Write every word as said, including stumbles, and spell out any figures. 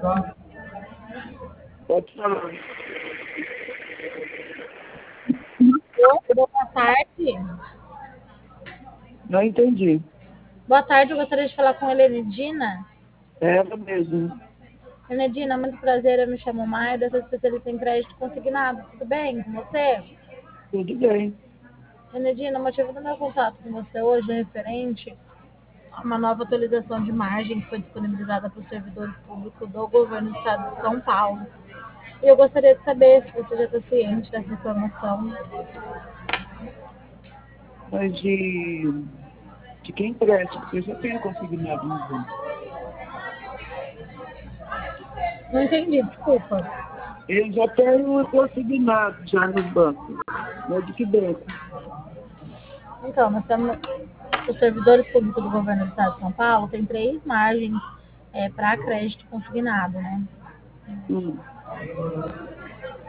Pode falar. Oi, boa tarde. Não entendi. Boa tarde, eu gostaria de falar com a Helenidina. É ela mesmo. Helenidina, muito prazer, eu me chamo Maida, sou especialista em crédito consignado. Tudo bem com você? Tudo bem. Helenidina, o motivo do meu contato com você hoje é referente a uma nova atualização de margem que foi disponibilizada para os servidores públicos do governo do estado de São Paulo. E eu gostaria de saber se você já está ciente dessa informação. Mas de, de quem presta? Porque eu já tenho consignado no banco. Não entendi, desculpa. Eu já tenho consignado já nos bancos. Mas de que banco? Então, nós temos os servidores públicos do governo do estado de São Paulo tem três margens é, para crédito consignado, né? Hum.